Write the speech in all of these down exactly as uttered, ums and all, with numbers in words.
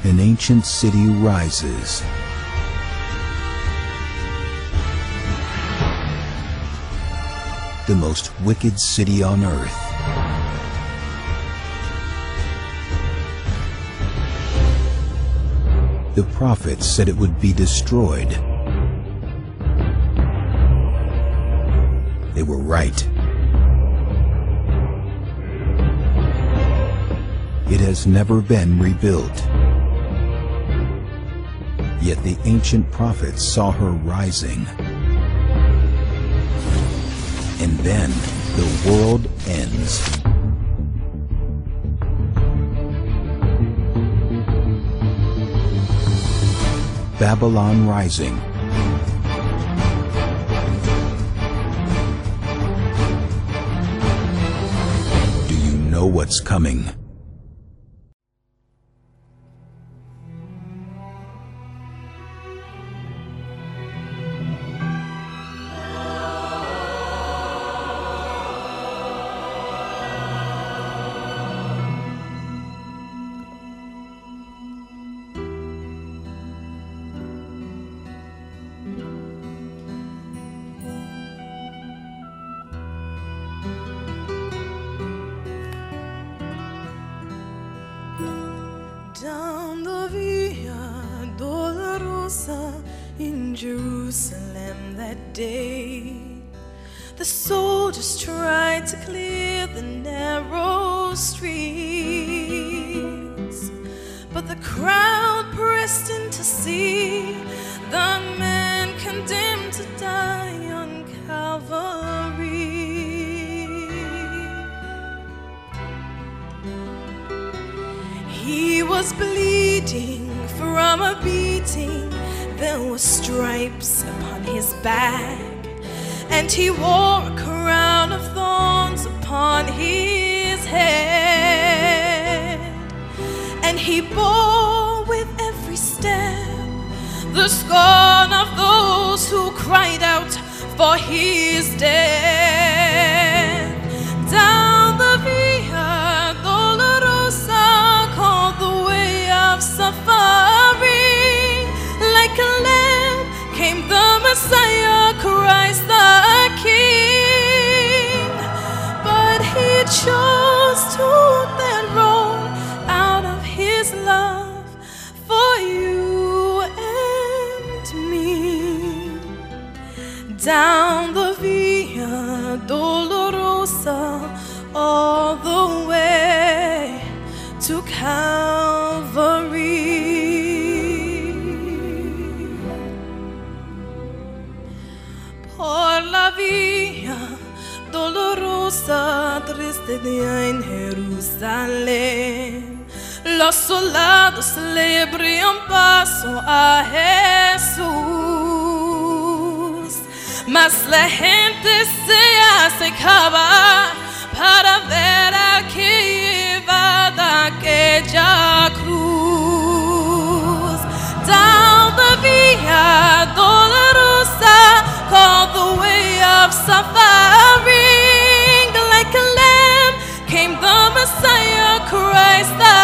An ancient city rises. The most wicked city on earth. The prophets said it would be destroyed. They were right. It has never been rebuilt. Yet the ancient prophets saw her rising. And then the world ends. Babylon Rising. Do you know what's coming? Down the Via Dolorosa in Jerusalem that day, the soldiers tried to clear the narrow streets, but the crowd pressed in to see the man condemned to die on Calvary. He was bleeding from a beating. There were stripes upon his back, and he wore a crown of thorns upon his head. And he bore with every step the scorn of those who cried out for his death. Down the Via Dolorosa, called the way of suffering, like a lamb came the Messiah, Christ the King. But he chose to walk that road out of his love for you and me. Down the Via Dolorosa, all the way to Calvary. Por la Via Dolorosa, triste día en Jerusalén, los soldados le abrían paso a Jesús, mas la gente se acercaba para ver a que iba de aquella cruz. Down the Via Dolorosa, called the way of suffering, like a lamb came the Messiah, Christ the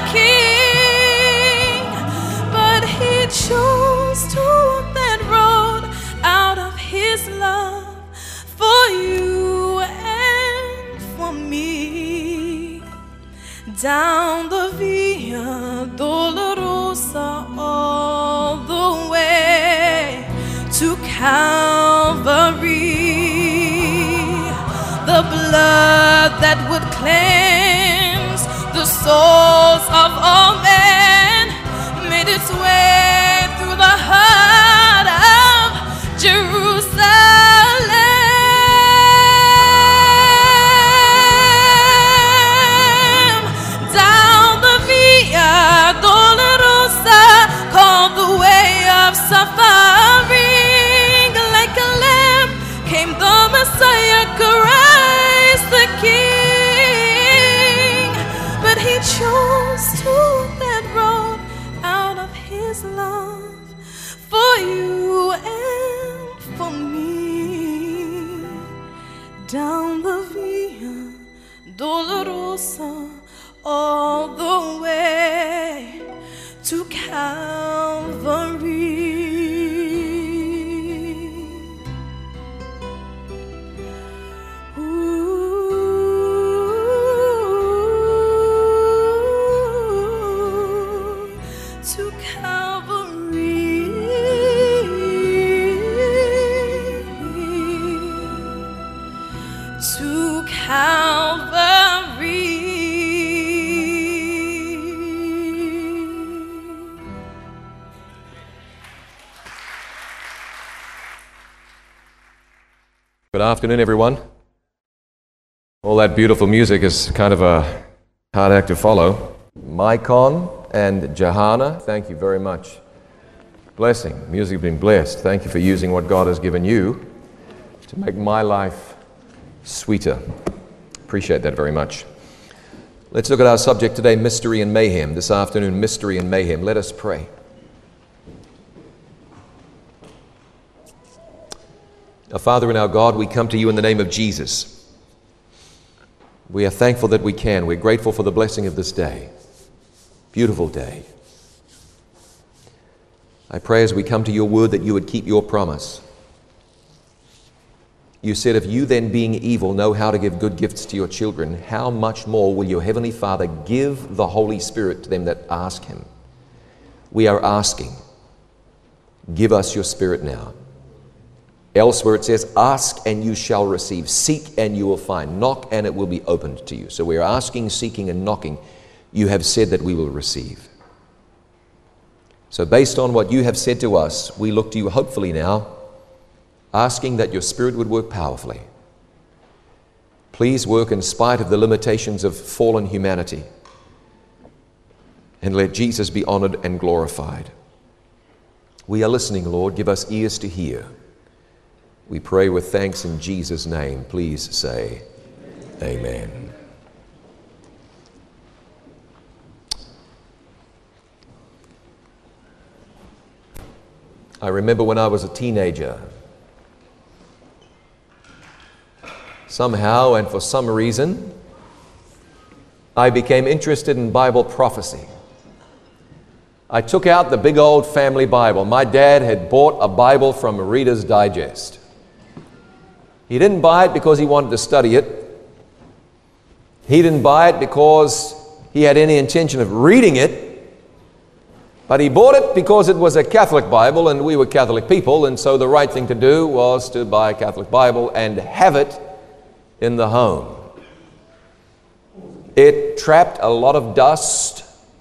King. But he chose to walk that road out of his love for you and for me. Down the Via Dolorosa, all the way to Calvary. The blood that would cleanse the souls of all men made its way through the heart of Jerusalem. Down the Via Dolorosa, called the way of suffering, like a lamb came the Messiah, Christ the King. But he chose to walk that road out of his love for you and for me. Down the Via Dolorosa, all the way to Good afternoon, everyone. All that beautiful music is kind of a hard act to follow. Maicon and Johanna, thank you very much. Blessing. Music has been blessed. Thank you for using what God has given you to make my life sweeter. Appreciate that very much. Let's look at our subject today, mystery and mayhem. This afternoon, mystery and mayhem. Let us pray. Our Father and our God, we come to you in the name of Jesus. We are thankful that we can. We're grateful for the blessing of this day. Beautiful day. I pray as we come to your word that you would keep your promise. You said, if you then being evil know how to give good gifts to your children, how much more will your heavenly Father give the Holy Spirit to them that ask him? We are asking, give us your Spirit now. Elsewhere it says, ask and you shall receive, seek and you will find, knock and it will be opened to you. So we are asking, seeking and knocking. You have said that we will receive. So based on what you have said to us, we look to you hopefully now, asking that your Spirit would work powerfully. Please work in spite of the limitations of fallen humanity, and let Jesus be honored and glorified. We are listening, Lord. Give us ears to hear. We pray with thanks in Jesus' name. Please say amen. I remember when I was a teenager, somehow and for some reason, I became interested in Bible prophecy. I took out the big old family Bible. My dad had bought a Bible from Reader's Digest. He didn't buy it because he wanted to study it. He didn't buy it because he had any intention of reading it. But he bought it because it was a Catholic Bible and we were Catholic people, and so the right thing to do was to buy a Catholic Bible and have it in the home. It trapped a lot of dust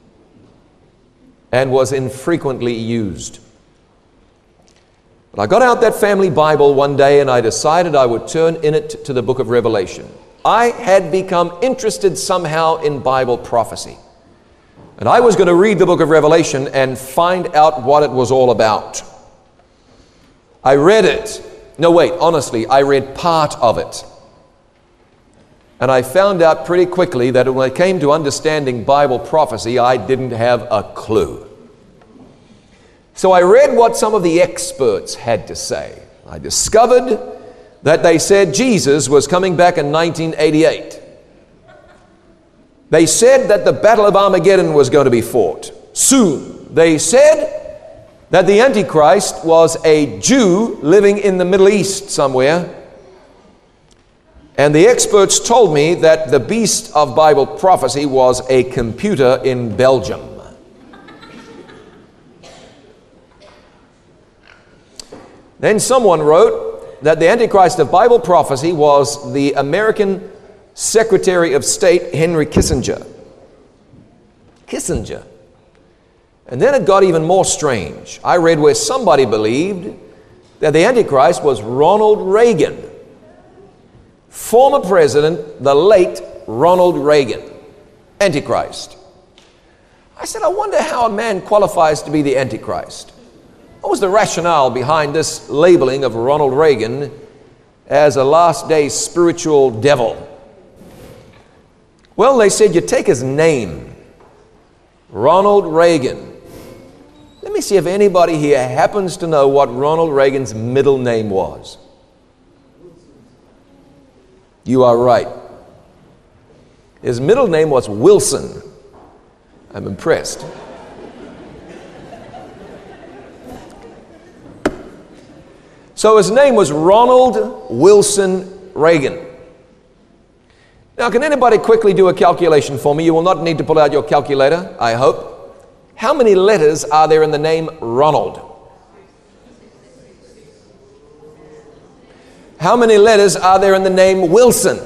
and was infrequently used. But I got out that family Bible one day and I decided I would turn in it to the book of Revelation. I had become interested somehow in Bible prophecy. And I was going to read the book of Revelation and find out what it was all about. I read it. No, wait, honestly, I read part of it. And I found out pretty quickly that when it came to understanding Bible prophecy, I didn't have a clue. So I read what some of the experts had to say. I discovered that they said Jesus was coming back in nineteen eighty-eight. They said that the Battle of Armageddon was going to be fought soon. They said that the Antichrist was a Jew living in the Middle East somewhere. And the experts told me that the beast of Bible prophecy was a computer in Belgium. Then someone wrote that the Antichrist of Bible prophecy was the American Secretary of State Henry Kissinger. Kissinger. And then it got even more strange. I read where somebody believed that the Antichrist was Ronald Reagan. Former president, the late Ronald Reagan. Antichrist. I said, I wonder how a man qualifies to be the Antichrist. What was the rationale behind this labeling of Ronald Reagan as a last day spiritual devil? Well, they said you take his name, Ronald Reagan. Let me see if anybody here happens to know what Ronald Reagan's middle name was. You are right. His middle name was Wilson. I'm impressed. So his name was Ronald Wilson Reagan. Now, can anybody quickly do a calculation for me? You will not need to pull out your calculator, I hope. How many letters are there in the name Ronald? How many letters are there in the name Wilson?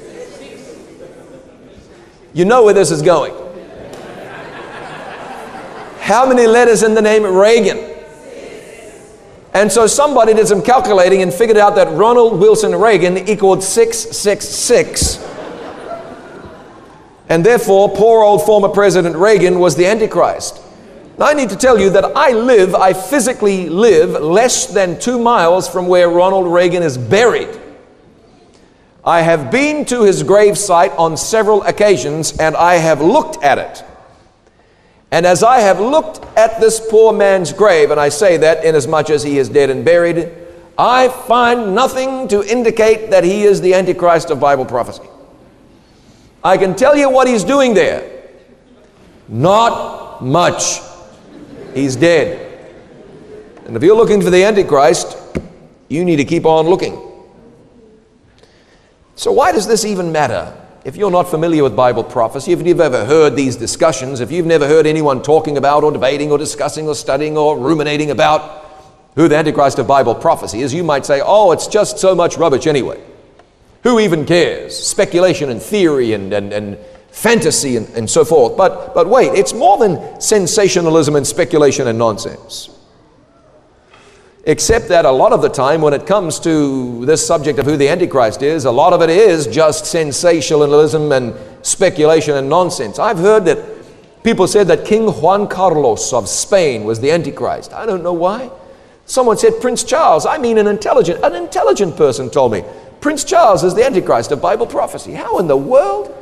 You know where this is going. How many letters in the name Reagan? And so somebody did some calculating and figured out that Ronald Wilson Reagan equaled six six six. And therefore, poor old former President Reagan was the Antichrist. Now, I need to tell you that I live, I physically live less than two miles from where Ronald Reagan is buried. I have been to his grave site on several occasions, and I have looked at it. And as I have looked at this poor man's grave, and I say that inasmuch as he is dead and buried, I find nothing to indicate that he is the Antichrist of Bible prophecy. I can tell you what he's doing there. Not much. He's dead. And if you're looking for the Antichrist, you need to keep on looking. So why does this even matter? If you're not familiar with Bible prophecy, if you've ever heard these discussions, if you've never heard anyone talking about or debating or discussing or studying or ruminating about who the Antichrist of Bible prophecy is, you might say, oh, it's just so much rubbish anyway. Who even cares? Speculation and theory and, and, and fantasy and, and so forth. But, but wait, it's more than sensationalism and speculation and nonsense. Except that a lot of the time when it comes to this subject of who the Antichrist is, a lot of it is just sensationalism and speculation and nonsense. I've heard that people said that King Juan Carlos of Spain was the Antichrist. I don't know why. Someone said Prince Charles. I mean an intelligent, an intelligent person told me Prince Charles is the Antichrist of Bible prophecy. How in the world?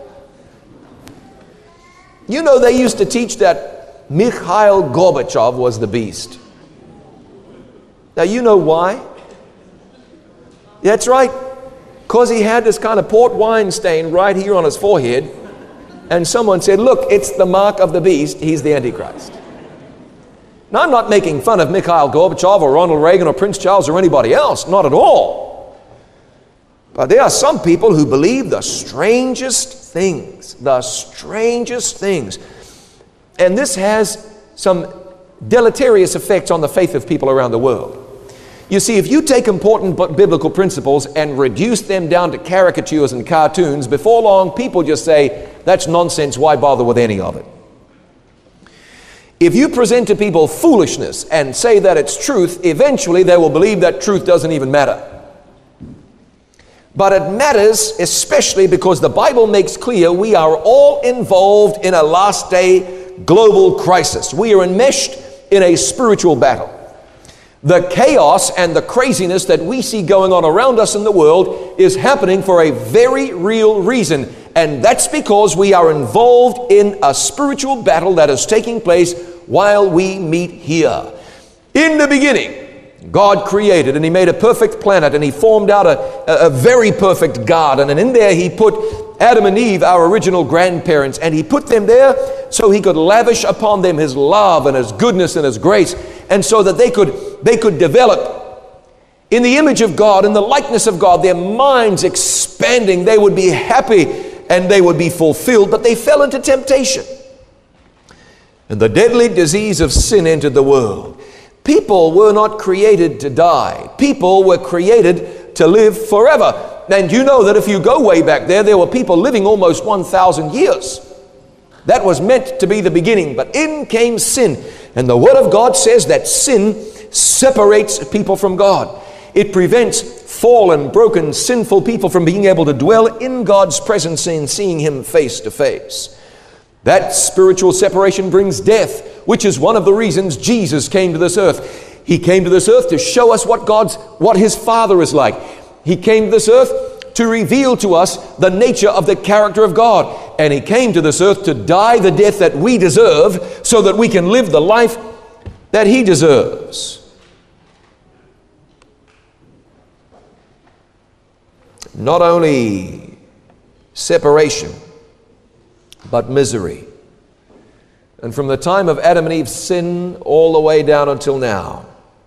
You know, they used to teach that Mikhail Gorbachev was the beast. Now, you know why? That's right. Because he had this kind of port wine stain right here on his forehead. And someone said, look, it's the mark of the beast. He's the Antichrist. Now, I'm not making fun of Mikhail Gorbachev or Ronald Reagan or Prince Charles or anybody else. Not at all. But there are some people who believe the strangest things. The strangest things. And this has some deleterious effects on the faith of people around the world. You see, if you take important biblical principles and reduce them down to caricatures and cartoons, before long people just say, that's nonsense, why bother with any of it? If you present to people foolishness and say that it's truth, eventually they will believe that truth doesn't even matter. But it matters especially because the Bible makes clear we are all involved in a last day global crisis. We are enmeshed in a spiritual battle. The chaos and the craziness that we see going on around us in the world is happening for a very real reason. And that's because we are involved in a spiritual battle that is taking place while we meet here. In the beginning, God created and He made a perfect planet and He formed out a, a very perfect garden. And in there He put Adam and Eve, our original grandparents, and He put them there so He could lavish upon them His love and His goodness and His grace, and so that they could they could develop in the image of God, in the likeness of God, their minds expanding. They would be happy and they would be fulfilled, but they fell into temptation. And the deadly disease of sin entered the world. People were not created to die. People were created to live forever. And you know that if you go way back there, there were people living almost one thousand years. That was meant to be the beginning, but in came sin. And the Word of God says that sin separates people from God. It prevents fallen, broken, sinful people from being able to dwell in God's presence and seeing Him face to face. That spiritual separation brings death, which is one of the reasons Jesus came to this earth. He came to this earth to show us what God's, what His Father is like. He came to this earth to reveal to us the nature of the character of God. And He came to this earth to die the death that we deserve so that we can live the life that He deserves. Not only separation, but misery. And from the time of Adam and Eve's sin all the way down until now,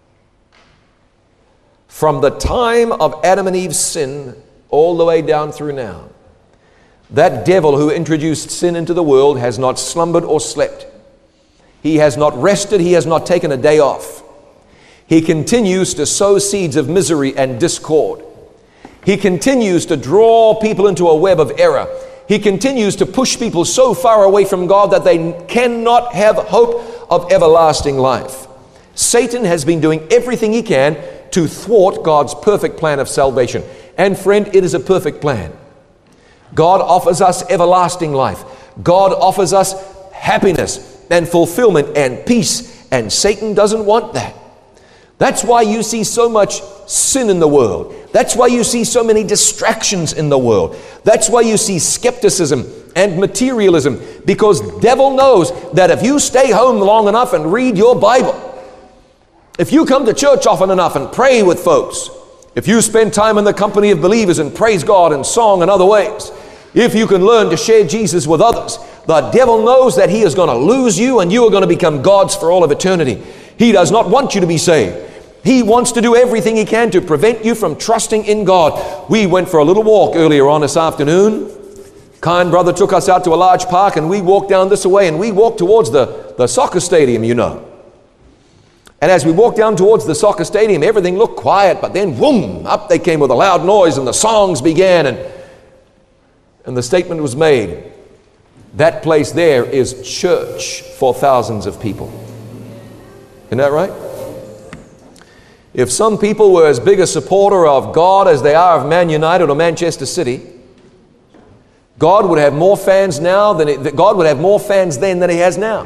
from the time of Adam and Eve's sin all the way down through now, that devil who introduced sin into the world has not slumbered or slept. He has not rested. He has not taken a day off. He continues to sow seeds of misery and discord. He continues to draw people into a web of error. He continues to push people so far away from God that they cannot have hope of everlasting life. Satan has been doing everything he can to thwart God's perfect plan of salvation. And friend, it is a perfect plan. God offers us everlasting life. God offers us happiness and fulfillment and peace, and Satan doesn't want that. That's why you see so much sin in the world. That's why you see so many distractions in the world. That's why you see skepticism and materialism, because the devil knows that if you stay home long enough and read your Bible, if you come to church often enough and pray with folks, if you spend time in the company of believers and praise God in song and other ways, if you can learn to share Jesus with others, the devil knows that he is going to lose you and you are going to become God's for all of eternity. He does not want you to be saved. He wants to do everything he can to prevent you from trusting in God. We went for a little walk earlier on this afternoon. Kind brother took us out to a large park, and we walked down this way, and we walked towards the, the soccer stadium, you know. And as we walked down towards the soccer stadium, everything looked quiet, but then, whoom, up they came with a loud noise, and the songs began, and, and the statement was made, that place there is church for thousands of people. Isn't that right? If some people were as big a supporter of God as they are of Man United or Manchester City, God would have more fans now than it, God would have more fans then than he has now.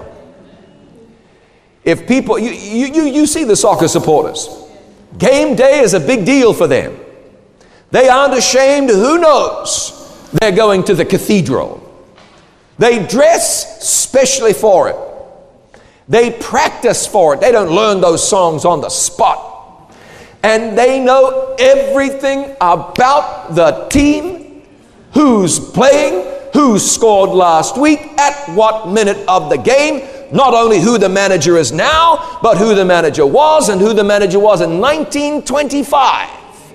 If people, you, you, you see the soccer supporters. Game day is a big deal for them. They aren't ashamed. Who knows? They're going to the cathedral. They dress specially for it. They practice for it. They don't learn those songs on the spot. And they know everything about the team, who's playing, who scored last week, at what minute of the game, not only who the manager is now, but who the manager was and who the manager was in nineteen twenty-five.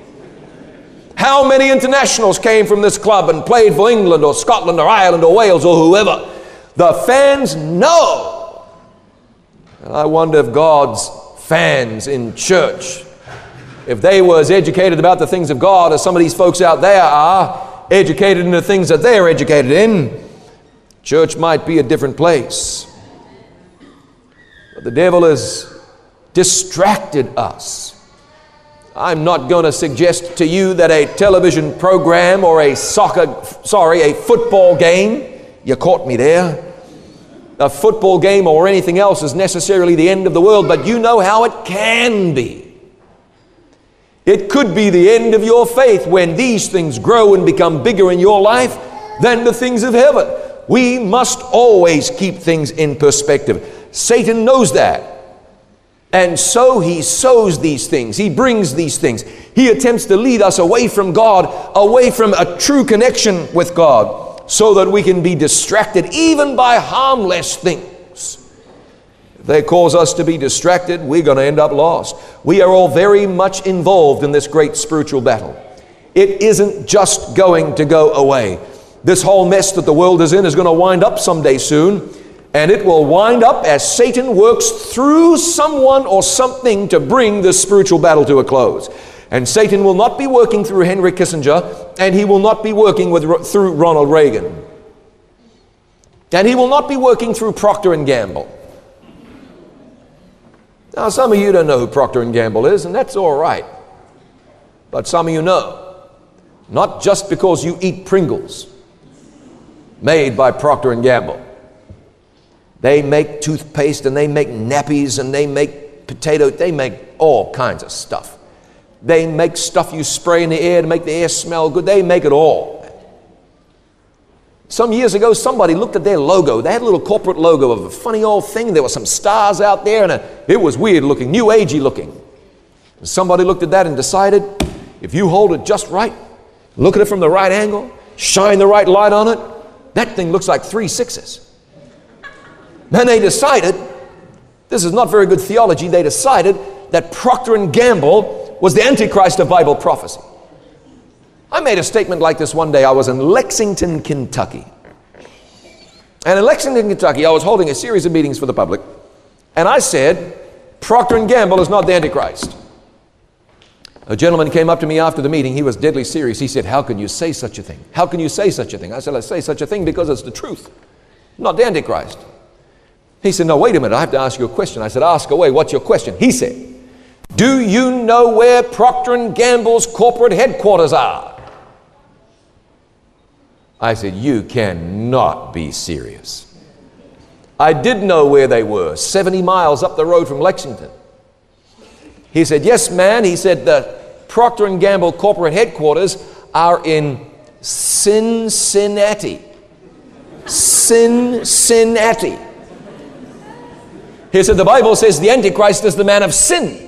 How many internationals came from this club and played for England or Scotland or Ireland or Wales or whoever? The fans know. And I wonder if God's fans in church, if they were as educated about the things of God as some of these folks out there are, educated in the things that they're educated in, church might be a different place. But the devil has distracted us. I'm not going to suggest to you that a television program or a soccer, sorry, a football game, you caught me there, a football game or anything else is necessarily the end of the world, but you know how it can be. It could be the end of your faith when these things grow and become bigger in your life than the things of heaven. We must always keep things in perspective. Satan knows that. And so he sows these things. He brings these things. He attempts to lead us away from God, away from a true connection with God, so that we can be distracted even by harmless things. If they cause us to be distracted, we're going to end up lost. We are all very much involved in this great spiritual battle. It isn't just going to go away. This whole mess that the world is in is going to wind up someday soon, and it will wind up as Satan works through someone or something to bring this spiritual battle to a close. And Satan will not be working through Henry Kissinger, and he will not be working with, through Ronald Reagan. And he will not be working through Procter and Gamble. Now, some of you don't know who Procter and Gamble is, and that's all right. But some of you know. Not just because you eat Pringles made by Procter and Gamble. They make toothpaste, and they make nappies, and they make potato, they make all kinds of stuff. They make stuff you spray in the air to make the air smell good. They make it all. Some years ago, somebody looked at their logo. They had a little corporate logo of a funny old thing. There were some stars out there, and a, it was weird looking, new agey looking. And somebody looked at that and decided, if you hold it just right, look at it from the right angle, shine the right light on it, that thing looks like three sixes. Then they decided, this is not very good theology, they decided that Procter and Gamble was the Antichrist of Bible prophecy. I made a statement like this one day. I was in Lexington, Kentucky. And in Lexington, Kentucky, I was holding a series of meetings for the public. And I said, Procter and Gamble is not the Antichrist. A gentleman came up to me after the meeting. He was deadly serious. He said, how can you say such a thing? How can you say such a thing? I said, I say such a thing because it's the truth, not the Antichrist. He said, no, wait a minute, I have to ask you a question. I said, ask away, what's your question? He said, do you know where Procter and Gamble's corporate headquarters are? I said, you cannot be serious. I did know where they were, seventy miles up the road from Lexington. He said, yes, man. He said, the Procter and Gamble corporate headquarters are in Cincinnati. Cincinnati. He said, the Bible says the Antichrist is the man of sin.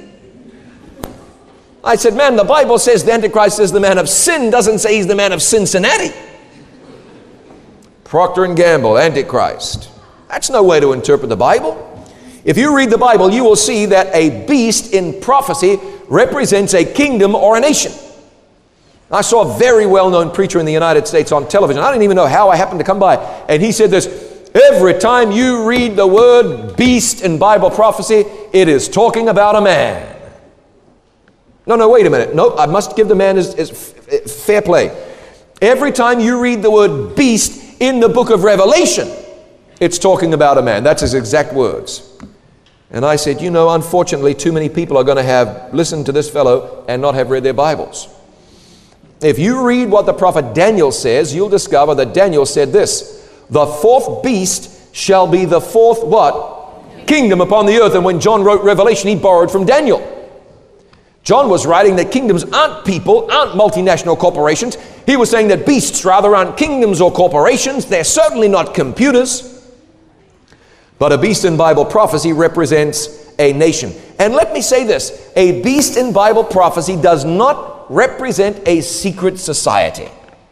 I said, man, the Bible says the Antichrist is the man of sin, doesn't say he's the man of Cincinnati. Procter and Gamble, Antichrist. That's no way to interpret the Bible. If you read the Bible, you will see that a beast in prophecy represents a kingdom or a nation. I saw a very well-known preacher in the United States on television. I didn't even know how I happened to come by. And he said this, every time you read the word beast in Bible prophecy, it is talking about a man. No, no, wait a minute. No, I must give the man his, his fair play. Every time you read the word beast in the book of Revelation, it's talking about a man. That's his exact words. And I said, you know, unfortunately, too many people are going to have listened to this fellow and not have read their Bibles. If you read what the prophet Daniel says, you'll discover that Daniel said this, the fourth beast shall be the fourth what? Kingdom upon the earth. And when John wrote Revelation, he borrowed from Daniel. John was writing that kingdoms aren't people, aren't multinational corporations. He was saying that beasts rather aren't kingdoms or corporations. They're certainly not computers. But a beast in Bible prophecy represents a nation. And let me say this, a beast in Bible prophecy does not represent a secret society.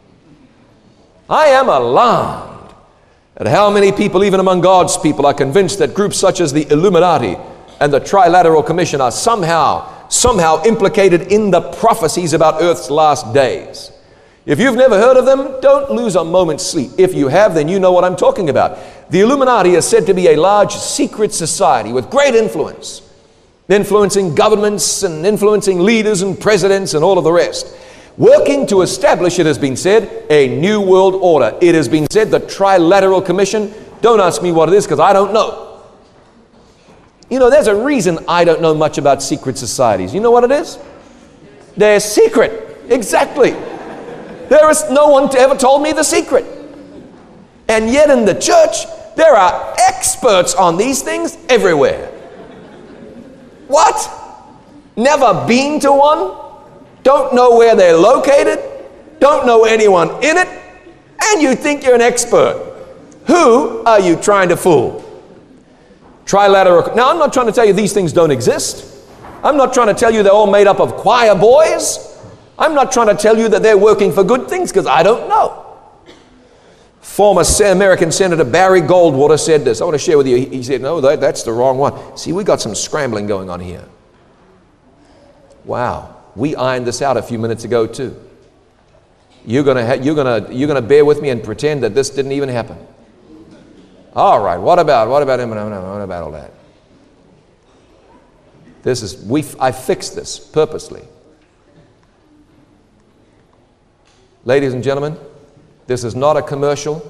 I am alarmed at how many people, even among God's people, are convinced that groups such as the Illuminati and the Trilateral Commission are somehow, somehow implicated in the prophecies about Earth's last days. If you've never heard of them, don't lose a moment's sleep. If you have, then you know what I'm talking about. The Illuminati is said to be a large secret society with great influence, influencing governments and influencing leaders and presidents and all of the rest. Working to establish, it has been said, a new world order. It has been said the Trilateral Commission. Don't ask me what it is because I don't know. You know, there's a reason I don't know much about secret societies. You know what it is? They're secret. Exactly. There is no one ever told me the secret. And yet in the church, there are experts on these things everywhere. What? Never been to one? Don't know where they're located? Don't know anyone in it? And you think you're an expert. Who are you trying to fool? Trilateral. Now, I'm not trying to tell you these things don't exist. I'm not trying to tell you they're all made up of choir boys. I'm not trying to tell you that they're working for good things because I don't know. Former American Senator Barry Goldwater said this. I want to share with you. He said, no, that, that's the wrong one. See, we got some scrambling going on here. Wow. We ironed this out a few minutes ago too. You're going to you're going to you're going to bear with me and pretend that this didn't even happen. All right. What about what about him? What about all that? This is we. I fixed this purposely. Ladies and gentlemen, this is not a commercial.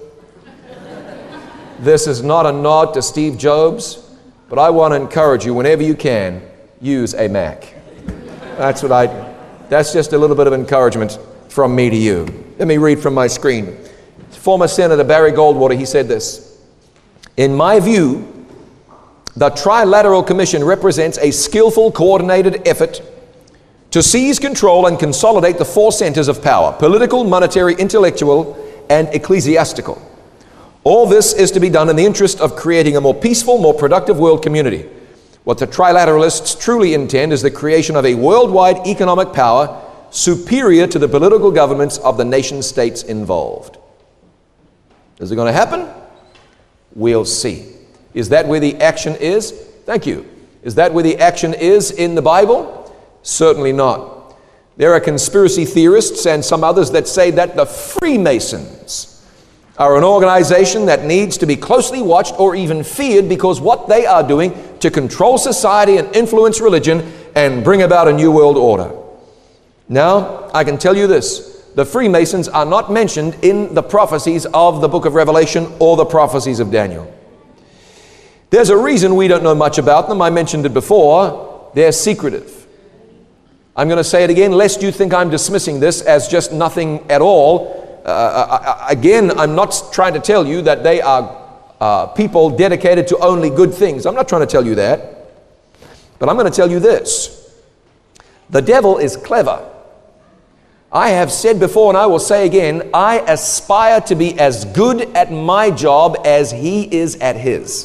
This is not a nod to Steve Jobs, but I want to encourage you, whenever you can, use a Mac. That's what I, that's just a little bit of encouragement from me to you. Let me read from my screen. Former Senator Barry Goldwater, he said this, in my view, the Trilateral Commission represents a skillful, coordinated effort to seize control and consolidate the four centers of power: political, monetary, intellectual, and ecclesiastical. All this is to be done in the interest of creating a more peaceful, more productive world community. What the trilateralists truly intend is the creation of a worldwide economic power superior to the political governments of the nation states involved. Is it going to happen? We'll see. Is that where the action is? Thank you. Is that where the action is in the Bible? Certainly not. There are conspiracy theorists and some others that say that the Freemasons are an organization that needs to be closely watched or even feared because what they are doing to control society and influence religion and bring about a new world order. Now, I can tell you this, the Freemasons are not mentioned in the prophecies of the book of Revelation or the prophecies of Daniel. There's a reason we don't know much about them. I mentioned it before. They're secretive. I'm going to say it again, lest you think I'm dismissing this as just nothing at all. Uh, I, I, again, I'm not trying to tell you that they are uh, people dedicated to only good things. I'm not trying to tell you that. But I'm going to tell you this. The devil is clever. I have said before, and I will say again, I aspire to be as good at my job as he is at his.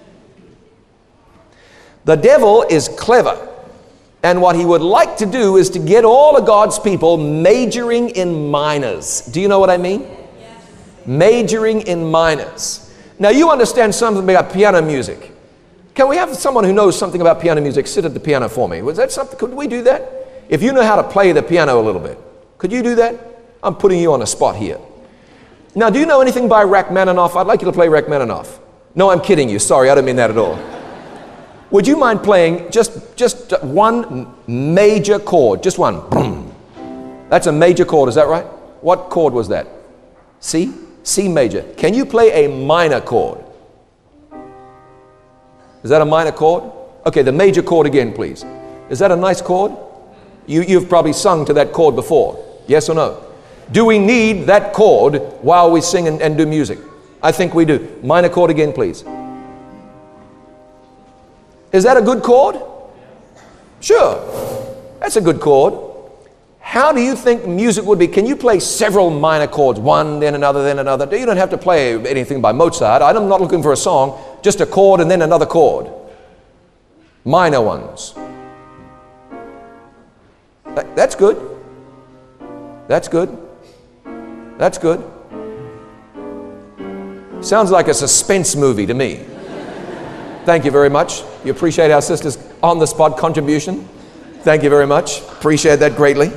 The devil is clever. And what he would like to do is to get all of God's people majoring in minors. Do you know what I mean? Yes. Majoring in minors. Now you understand something about piano music. Can we have someone who knows something about piano music sit at the piano for me? Was that something? Could we do that? If you know how to play the piano a little bit, could you do that? I'm putting you on a spot here. Now, do you know anything by Rachmaninoff? I'd like you to play Rachmaninoff. No, I'm kidding you. Sorry, I don't mean that at all. Would you mind playing just, just one major chord? Just one. Boom. That's a major chord, is that right? What chord was that? C? C major. Can you play a minor chord? Is that a minor chord? Okay, the major chord again, please. Is that a nice chord? You, you've probably sung to that chord before. Yes or no? Do we need that chord while we sing and, and do music? I think we do. Minor chord again, please. Is that a good chord? Sure. That's a good chord. How do you think music would be? Can you play several minor chords? One, then another, then another. You don't have to play anything by Mozart. I'm not looking for a song. Just a chord and then another chord. Minor ones. That, that's good. That's good. That's good. Sounds like a suspense movie to me. Thank you very much. You appreciate our sister's on-the-spot contribution. Thank you very much. Appreciate that greatly.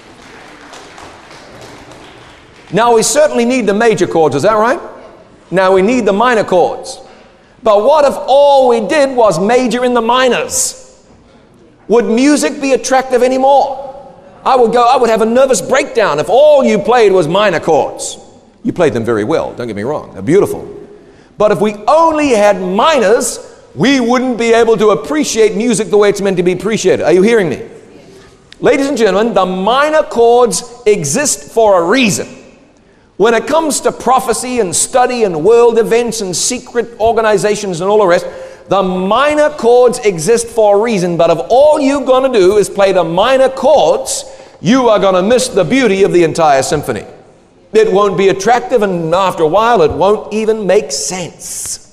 Now, we certainly need the major chords, is that right? Now, we need the minor chords. But what if all we did was major in the minors? Would music be attractive anymore? I would go, I would have a nervous breakdown if all you played was minor chords. You played them very well, don't get me wrong. They're beautiful. But if we only had minors, we wouldn't be able to appreciate music the way it's meant to be appreciated. Are you hearing me? Ladies and gentlemen, the minor chords exist for a reason. When it comes to prophecy and study and world events and secret organizations and all the rest, the minor chords exist for a reason. But if all you're going to do is play the minor chords, you are going to miss the beauty of the entire symphony. It won't be attractive, and after a while, it won't even make sense.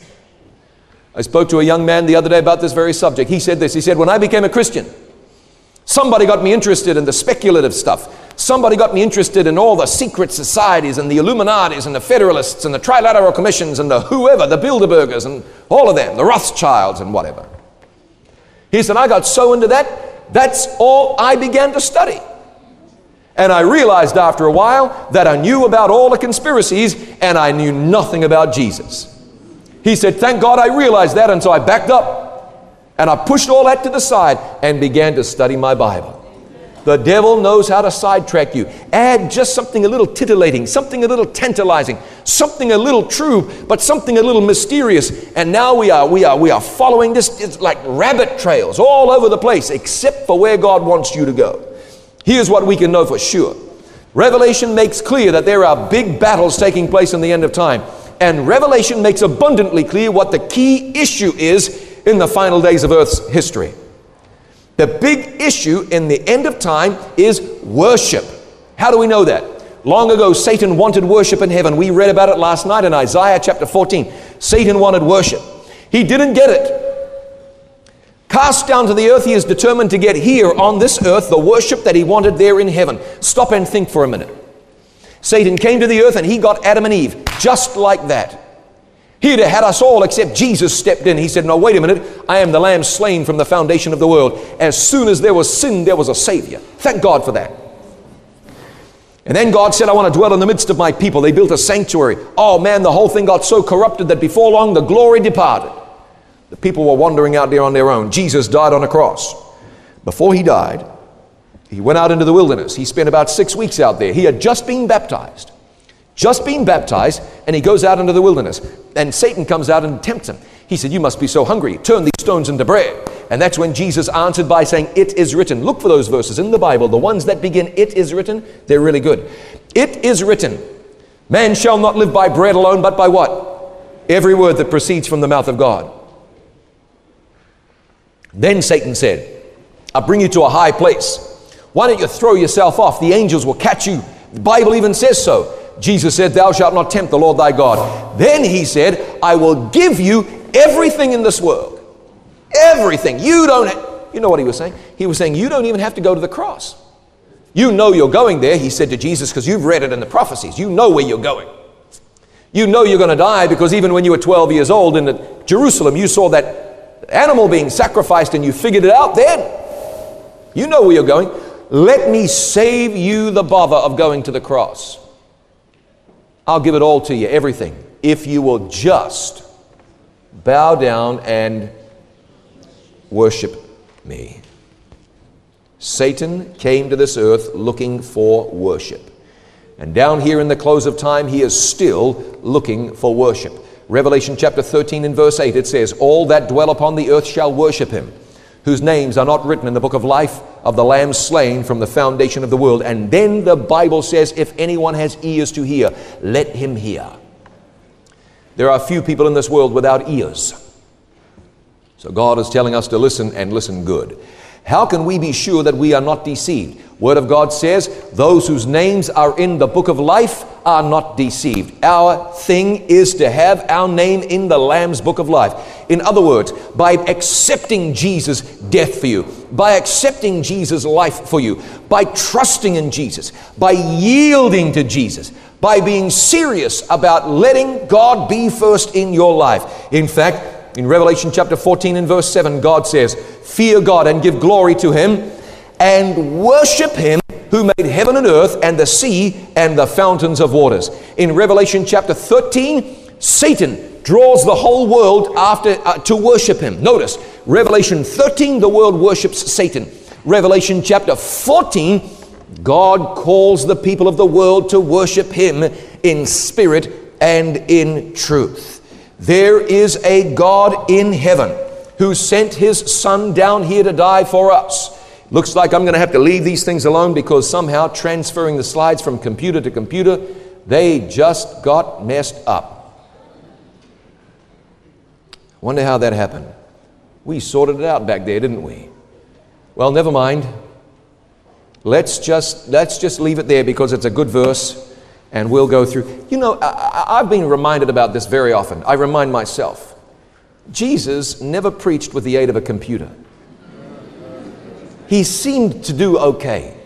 I spoke to a young man the other day about this very subject. He said this. He said, when I became a Christian, somebody got me interested in the speculative stuff. Somebody got me interested in all the secret societies and the Illuminatis and the Federalists and the Trilateral Commissions and the whoever, the Bilderbergers and all of them, the Rothschilds and whatever. He said, I got so into that, that's all I began to study. And I realized after a while that I knew about all the conspiracies and I knew nothing about Jesus. He said, thank God I realized that, and so I backed up and I pushed all that to the side and began to study my Bible. The devil knows how to sidetrack you. Add just something a little titillating, something a little tantalizing, something a little true, but something a little mysterious. And now we are, we are, we are following this. It's like rabbit trails all over the place, except for where God wants you to go. Here's what we can know for sure. Revelation makes clear that there are big battles taking place in the end of time. And Revelation makes abundantly clear what the key issue is in the final days of Earth's history. The big issue in the end of time is worship. How do we know that? Long ago, Satan wanted worship in heaven. We read about it last night in Isaiah chapter fourteen. Satan wanted worship. He didn't get it. Cast down to the earth, he is determined to get here on this earth the worship that he wanted there in heaven. Stop and think for a minute. Satan came to the earth and he got Adam and Eve just like that. He'd have had us all except Jesus stepped in. He said, no, wait a minute. I am the lamb slain from the foundation of the world. As soon as there was sin, there was a Savior. Thank God for that. And then God said, I want to dwell in the midst of my people. They built a sanctuary. Oh man, the whole thing got so corrupted that before long the glory departed. The people were wandering out there on their own. Jesus died on a cross. Before he died, he went out into the wilderness. He spent about six weeks out there. He had just been baptized. just been baptized, and he goes out into the wilderness. And Satan comes out and tempts him. He said, you must be so hungry. Turn these stones into bread. And that's when Jesus answered by saying, it is written. Look for those verses in the Bible. The ones that begin, it is written, they're really good. It is written, man shall not live by bread alone, but by what? Every word that proceeds from the mouth of God. Then Satan said, I'll bring you to a high place. Why don't you throw yourself off? The angels will catch you. The Bible even says so. Jesus said, thou shalt not tempt the Lord thy God. Then he said, I will give you everything in this world. Everything. You don't, ha- you know what he was saying? He was saying, you don't even have to go to the cross. You know you're going there, he said to Jesus, because you've read it in the prophecies. You know where you're going. You know you're going to die because even when you were twelve years old in the Jerusalem, you saw that animal being sacrificed and you figured it out then. You know where you're going. Let me save you the bother of going to the cross. I'll give it all to you, everything, if you will just bow down and worship me. Satan came to this earth looking for worship. And down here in the close of time, he is still looking for worship. Revelation chapter thirteen and verse eight, it says, all that dwell upon the earth shall worship him, whose names are not written in the book of life of the Lamb slain from the foundation of the world. And then the Bible says, if anyone has ears to hear, let him hear. There are few people in this world without ears. So God is telling us to listen and listen good. How can we be sure that we are not deceived? Word of God says, those whose names are in the book of life are not deceived. Our thing is to have our name in the Lamb's book of life. In other words, by accepting Jesus' death for you, by accepting Jesus' life for you, by trusting in Jesus, by yielding to Jesus, by being serious about letting God be first in your life. In fact, in Revelation chapter fourteen and verse seven, God says, fear God and give glory to him and worship him who made heaven and earth and the sea and the fountains of waters. In Revelation chapter thirteen, Satan draws the whole world after uh, to worship him. Notice, Revelation thirteen, the world worships Satan. Revelation chapter fourteen, God calls the people of the world to worship him in spirit and in truth. There is a God in heaven who sent his son down here to die for us. Looks like I'm going to have to leave these things alone because somehow transferring the slides from computer to computer, they just got messed up. Wonder how that happened. We sorted it out back there, didn't we? Well, never mind. Let's just, let's just leave it there because it's a good verse. And we'll go through. You know, I, I've been reminded about this very often. I remind myself. Jesus never preached with the aid of a computer. He seemed to do okay.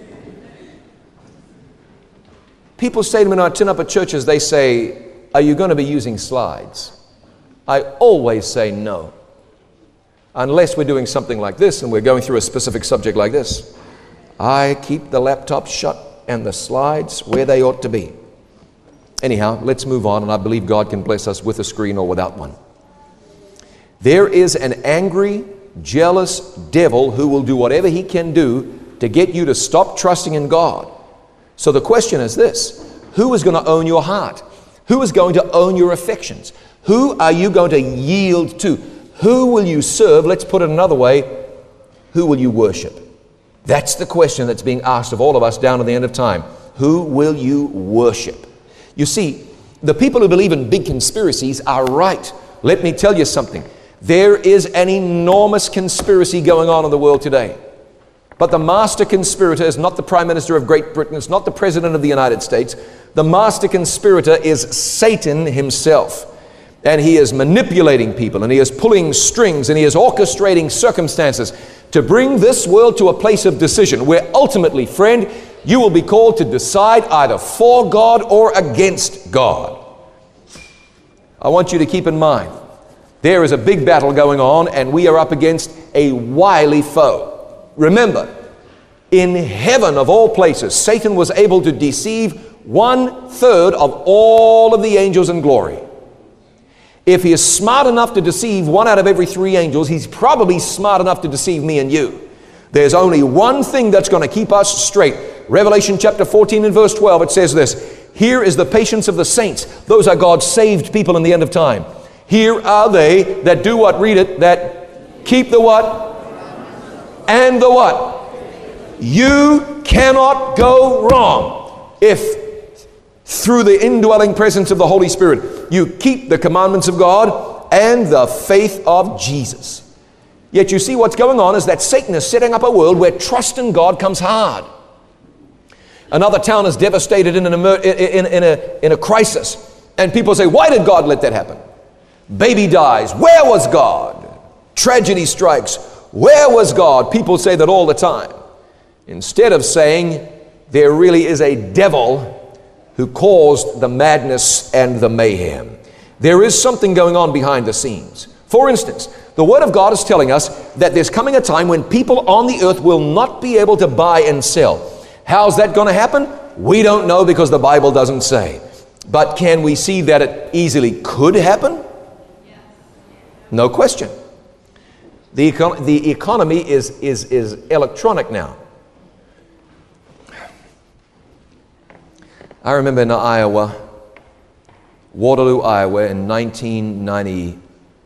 People say to me when I turn up at churches, they say, are you going to be using slides? I always say no. Unless we're doing something like this and we're going through a specific subject like this. I keep the laptop shut and the slides where they ought to be. Anyhow, let's move on, and I believe God can bless us with a screen or without one. There is an angry, jealous devil who will do whatever he can do to get you to stop trusting in God. So the question is this: who is going to own your heart? Who is going to own your affections? Who are you going to yield to? Who will you serve? Let's put it another way. Who will you worship? That's the question that's being asked of all of us down to the end of time. Who will you worship? You see, the people who believe in big conspiracies are right. Let me tell you something. There is an enormous conspiracy going on in the world today. But the master conspirator is not the Prime Minister of Great Britain. It's not the President of the United States. The master conspirator is Satan himself. And he is manipulating people, and he is pulling strings, and he is orchestrating circumstances to bring this world to a place of decision where ultimately, friend, you will be called to decide either for God or against God. I want you to keep in mind, there is a big battle going on, and we are up against a wily foe. Remember, in heaven of all places, Satan was able to deceive one third of all of the angels in glory. If he is smart enough to deceive one out of every three angels, he's probably smart enough to deceive me and you. There's only one thing that's going to keep us straight. Revelation chapter fourteen and verse twelve, it says this: Here is the patience of the saints. Those are God's saved people in the end of time. Here are they that do what? Read it. That keep the what? And the what? You cannot go wrong if through the indwelling presence of the Holy Spirit you keep the commandments of God and the faith of Jesus. Yet you see what's going on is that Satan is setting up a world where trust in God comes hard. Another town is devastated in, an emer- in, in, in, a, in a crisis. And people say, why did God let that happen? Baby dies. Where was God? Tragedy strikes. Where was God? People say that all the time. Instead of saying, there really is a devil who caused the madness and the mayhem. There is something going on behind the scenes. For instance, the Word of God is telling us that there's coming a time when people on the earth will not be able to buy and sell. How's that going to happen? We don't know because the Bible doesn't say. But can we see that it easily could happen? No question. The, econ- the economy is, is, is electronic now. I remember in Iowa, Waterloo, Iowa, in nineteen ninety-six,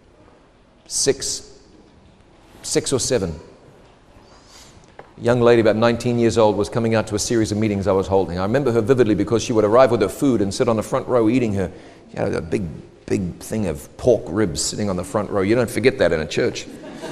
six or seven. A young lady about nineteen years old was coming out to a series of meetings I was holding. I remember her vividly because she would arrive with her food and sit on the front row eating her. She had a big, big thing of pork ribs sitting on the front row. You don't forget that in a church.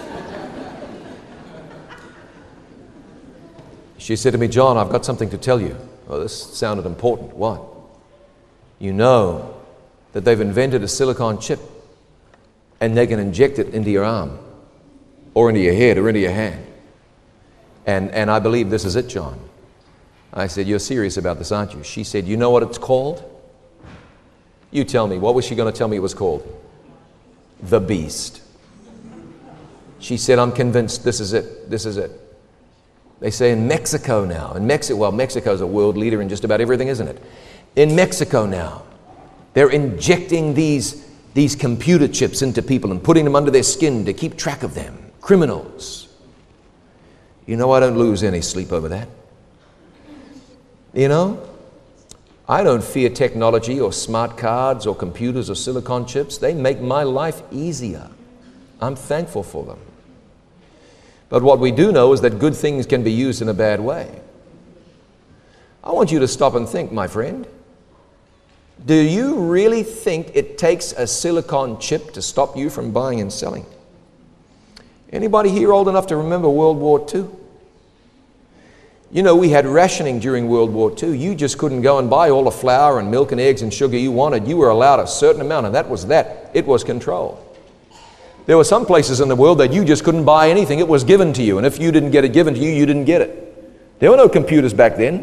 She said to me, John, I've got something to tell you. Well, this sounded important. What? You know that they've invented a silicon chip and they can inject it into your arm or into your head or into your hand. And, and I believe this is it, John. I said, you're serious about this, aren't you? She said, you know what it's called? You tell me. What was she going to tell me it was called? The beast. She said, I'm convinced this is it. This is it. They say in Mexico now, in Mexico, well, Mexico's a world leader in just about everything, isn't it? In Mexico now, they're injecting these, these computer chips into people and putting them under their skin to keep track of them. Criminals. You know, I don't lose any sleep over that. You know, I don't fear technology or smart cards or computers or silicon chips. They make my life easier. I'm thankful for them. But what we do know is that good things can be used in a bad way. I want you to stop and think, my friend. Do you really think it takes a silicon chip to stop you from buying and selling? Anybody here old enough to remember World War Two? You know, we had rationing during World War Two. You just couldn't go and buy all the flour and milk and eggs and sugar you wanted. You were allowed a certain amount, and that was that. It was control. There were some places in the world that you just couldn't buy anything. It was given to you, and if you didn't get it given to you, you didn't get it. There were no computers back then.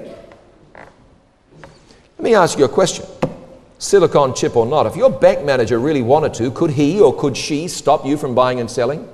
Let me ask you a question. Silicon chip or not, if your bank manager really wanted to, could he or could she stop you from buying and selling?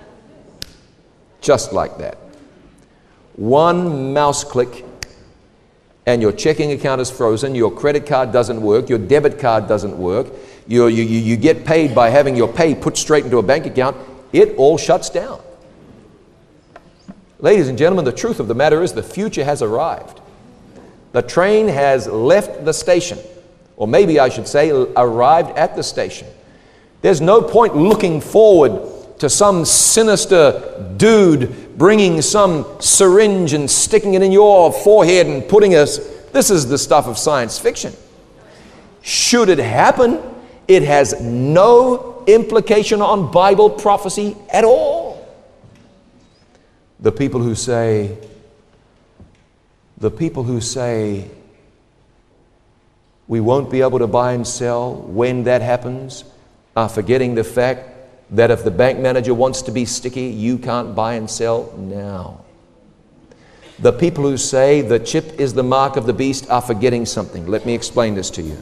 Just like that. One mouse click and your checking account is frozen, your credit card doesn't work, your debit card doesn't work, you, you, you get paid by having your pay put straight into a bank account, it all shuts down. Ladies and gentlemen, the truth of the matter is the future has arrived. The train has left the station, or maybe I should say arrived at the station. There's no point looking forward to some sinister dude bringing some syringe and sticking it in your forehead and putting us. This is the stuff of science fiction. Should it happen, it has no implication on Bible prophecy at all. The people who say, the people who say, we won't be able to buy and sell when that happens are forgetting the fact that if the bank manager wants to be sticky, you can't buy and sell now. The people who say the chip is the mark of the beast are forgetting something. Let me explain this to you.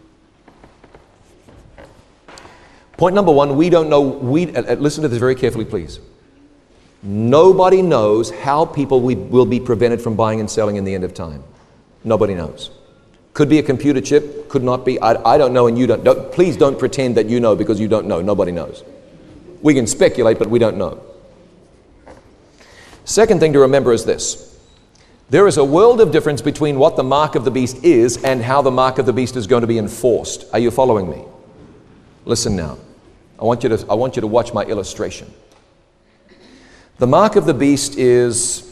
Point number one, we don't know, we, uh, listen to this very carefully, please. Nobody knows how people we, will be prevented from buying and selling in the end of time. Nobody knows. Could be a computer chip, could not be. I, I don't know and you don't, don't. Please don't pretend that you know because you don't know. Nobody knows. We can speculate, but we don't know. Second thing to remember is this. There is a world of difference between what the mark of the beast is and how the mark of the beast is going to be enforced. Are you following me? Listen now. I want you to, I want you to watch my illustration. The mark of the beast is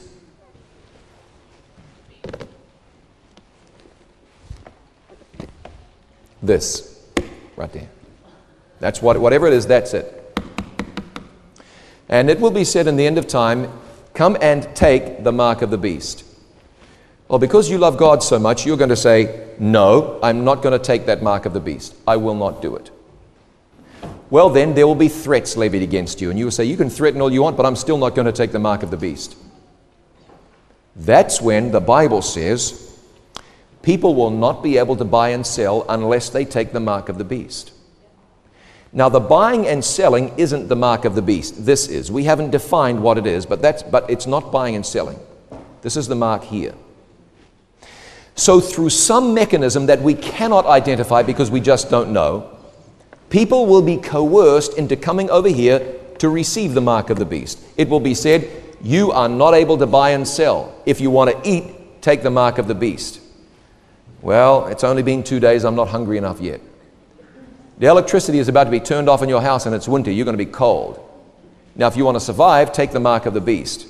this, right there. That's what, whatever it is, that's it. And it will be said in the end of time, come and take the mark of the beast. Well, because you love God so much, you're going to say, no, I'm not going to take that mark of the beast. I will not do it. Well, then there will be threats levied against you. And you will say, you can threaten all you want, but I'm still not going to take the mark of the beast. That's when the Bible says, people will not be able to buy and sell unless they take the mark of the beast. Now, the buying and selling isn't the mark of the beast. This is. We haven't defined what it is, but that's but it's not buying and selling. This is the mark here. So through some mechanism that we cannot identify because we just don't know, people will be coerced into coming over here to receive the mark of the beast. It will be said, you are not able to buy and sell. If you want to eat, take the mark of the beast. Well, it's only been two days, I'm not hungry enough yet. The electricity is about to be turned off in your house and it's winter, you're going to be cold. Now, if you want to survive, take the mark of the beast.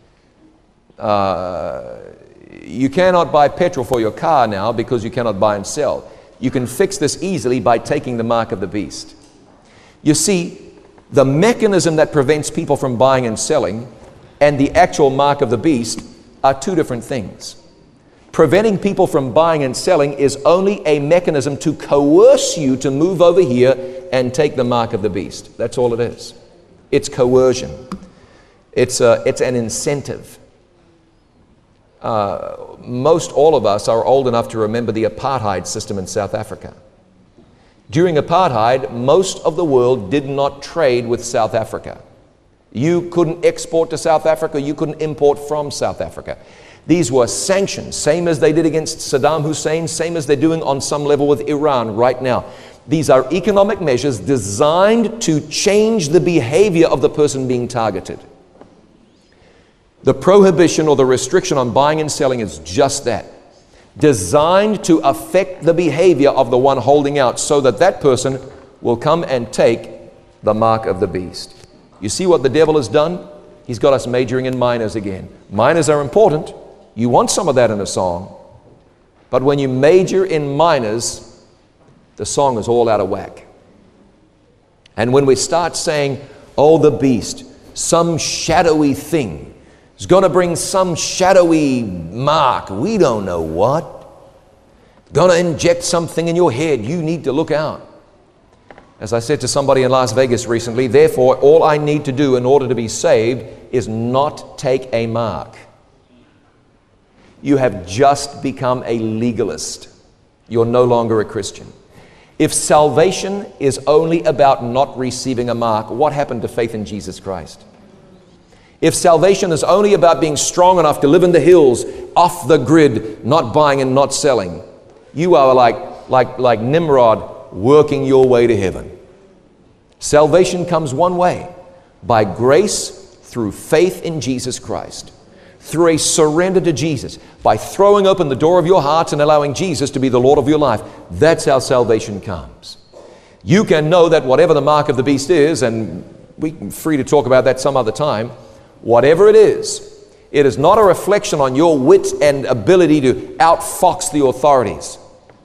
Uh, you cannot buy petrol for your car now because you cannot buy and sell. You can fix this easily by taking the mark of the beast. You see, the mechanism that prevents people from buying and selling and the actual mark of the beast are two different things. Preventing people from buying and selling is only a mechanism to coerce you to move over here and take the mark of the beast. That's all it is. It's coercion. It's, a, it's an incentive. Uh, most all of us are old enough to remember the apartheid system in South Africa. During apartheid, most of the world did not trade with South Africa. You couldn't export to South Africa, you couldn't import from South Africa. These were sanctions, same as they did against Saddam Hussein, same as they're doing on some level with Iran right now. These are economic measures designed to change the behavior of the person being targeted. The prohibition or the restriction on buying and selling is just that. Designed to affect the behavior of the one holding out so that that person will come and take the mark of the beast. You see what the devil has done? He's got us majoring in minors again. Minors are important. You want some of that in a song. But when you major in minors, the song is all out of whack. And when we start saying, oh, the beast, some shadowy thing, is going to bring some shadowy mark, we don't know what, going to inject something in your head, you need to look out. As I said to somebody in Las Vegas recently, therefore, all I need to do in order to be saved is not take a mark. You have just become a legalist. You're no longer a Christian. If salvation is only about not receiving a mark, what happened to faith in Jesus Christ? If salvation is only about being strong enough to live in the hills, off the grid, not buying and not selling, you are like, like, like Nimrod working your way to heaven. Salvation comes one way, by grace through faith in Jesus Christ, through a surrender to Jesus, by throwing open the door of your hearts and allowing Jesus to be the Lord of your life. That's how salvation comes. You can know that whatever the mark of the beast is, and we're free to talk about that some other time, whatever it is, it is not a reflection on your wit and ability to outfox the authorities.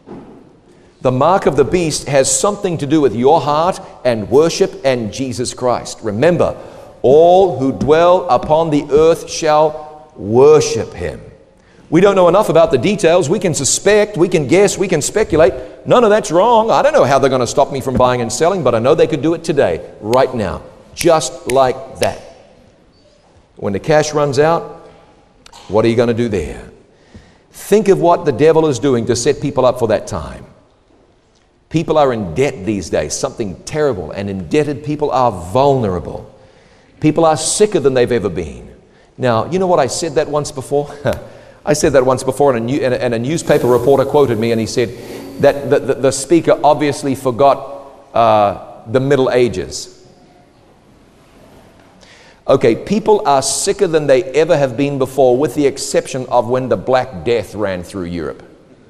The mark of the beast has something to do with your heart and worship and Jesus Christ. Remember, all who dwell upon the earth shall worship Him. We don't know enough about the details. We can suspect, we can guess, we can speculate. None of that's wrong. I don't know how they're going to stop me from buying and selling, but I know they could do it today, right now, just like that. When the cash runs out, what are you going to do there? Think of what the devil is doing to set people up for that time. People are in debt these days, something terrible, and indebted people are vulnerable. People are sicker than they've ever been. Now, you know what, I said that once before? I said that once before, and a, new, and, a, and a newspaper reporter quoted me, and he said that the, the, the speaker obviously forgot uh, the Middle Ages. Okay, people are sicker than they ever have been before, with the exception of when the Black Death ran through Europe.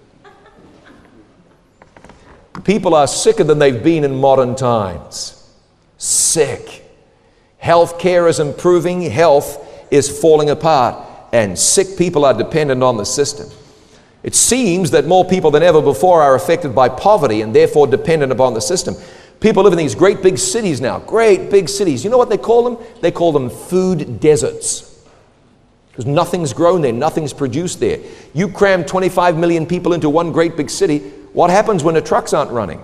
People are sicker than they've been in modern times. Sick. Health care is improving, health is falling apart, and sick people are dependent on the system. It seems that more people than ever before are affected by poverty and therefore dependent upon the system. People live in these great big cities now, great big cities. You know what they call them? They call them food deserts. Because nothing's grown there, nothing's produced there. You cram twenty-five million people into one great big city, what happens when the trucks aren't running?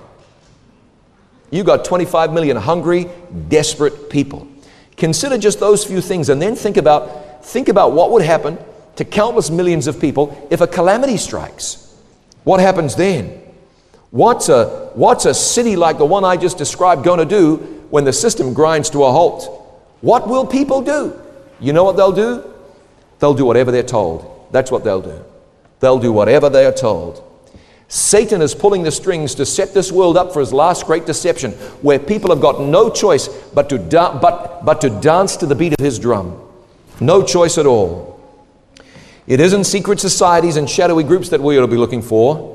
You got twenty-five million hungry, desperate people. Consider just those few things, and then think about, think about what would happen to countless millions of people if a calamity strikes. What happens then? What's a, what's a city like the one I just described going to do when the system grinds to a halt? What will people do? You know what they'll do? They'll do whatever they're told. That's what they'll do. They'll do whatever they are told. Satan is pulling the strings to set this world up for his last great deception, where people have got no choice but to, da- but, but to dance to the beat of his drum. No choice at all. It isn't secret societies and shadowy groups that we ought to be looking for.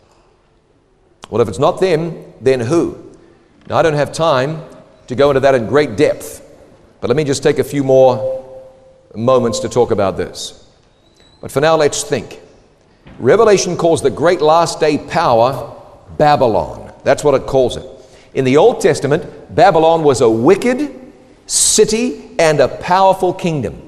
Well, if it's not them, then who? Now, I don't have time to go into that in great depth, but let me just take a few more moments to talk about this. But for now, let's think. Revelation calls the great last day power Babylon. That's what it calls it. In the Old Testament, Babylon was a wicked city and a powerful kingdom.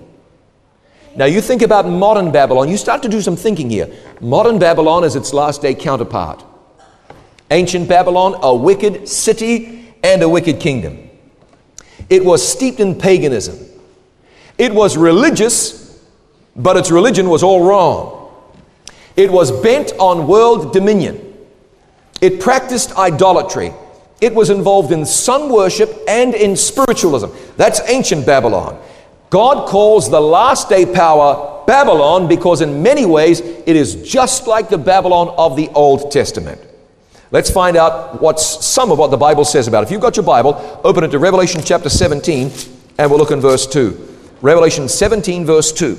Now you think about modern Babylon, you start to do some thinking here. Modern Babylon is its last day counterpart. Ancient Babylon, a wicked city and a wicked kingdom. It was steeped in paganism. It was religious, but its religion was all wrong. It was bent on world dominion. It practiced idolatry. It was involved in sun worship and in spiritualism. That's ancient Babylon. God calls the last day power Babylon because in many ways it is just like the Babylon of the Old Testament. Let's find out what's some of what the Bible says about it. If you've got your Bible, open it to Revelation chapter seventeen and we'll look in verse two. Revelation seventeen verse two.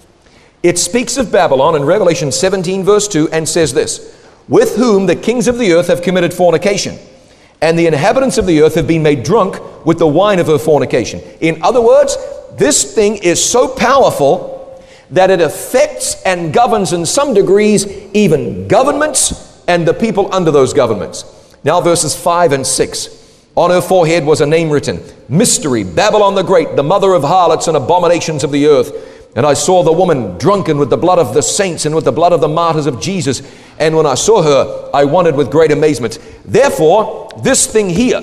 It speaks of Babylon in Revelation seventeen verse two and says this: with whom the kings of the earth have committed fornication, and the inhabitants of the earth have been made drunk with the wine of her fornication. In other words, this thing is so powerful that it affects and governs in some degrees even governments and the people under those governments. Now verses five and six. On her forehead was a name written, Mystery, Babylon the Great, the mother of harlots and abominations of the earth. And I saw the woman drunken with the blood of the saints and with the blood of the martyrs of Jesus. And when I saw her, I wondered with great amazement. Therefore, this thing here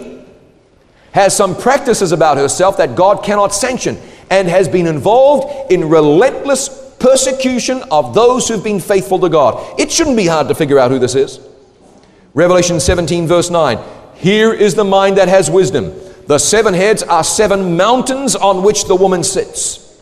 has some practices about herself that God cannot sanction, and has been involved in relentless persecution of those who've been faithful to God. It shouldn't be hard to figure out who this is. Revelation seventeen verse nine. Here is the mind that has wisdom. The seven heads are seven mountains on which the woman sits.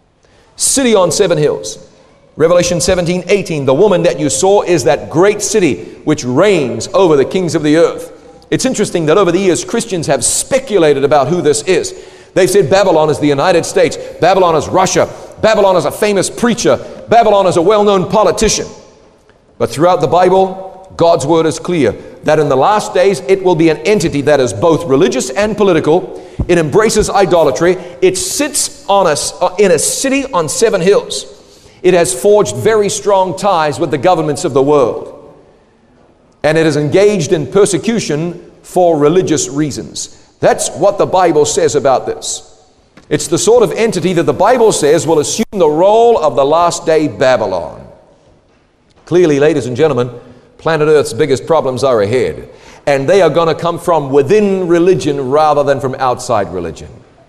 City on seven hills. Revelation seventeen eighteen. The woman that you saw is that great city which reigns over the kings of the earth. It's interesting that over the years Christians have speculated about who this is. They've said Babylon is the United States, Babylon is Russia, Babylon is a famous preacher, Babylon is a well-known politician. But throughout the Bible, God's word is clear that in the last days it will be an entity that is both religious and political. It embraces idolatry. It sits on a, in a city on seven hills. It has forged very strong ties with the governments of the world. And it is engaged in persecution for religious reasons. That's what the Bible says about this. It's the sort of entity that the Bible says will assume the role of the last day Babylon. Clearly, ladies and gentlemen, planet Earth's biggest problems are ahead. And they are going to come from within religion rather than from outside religion.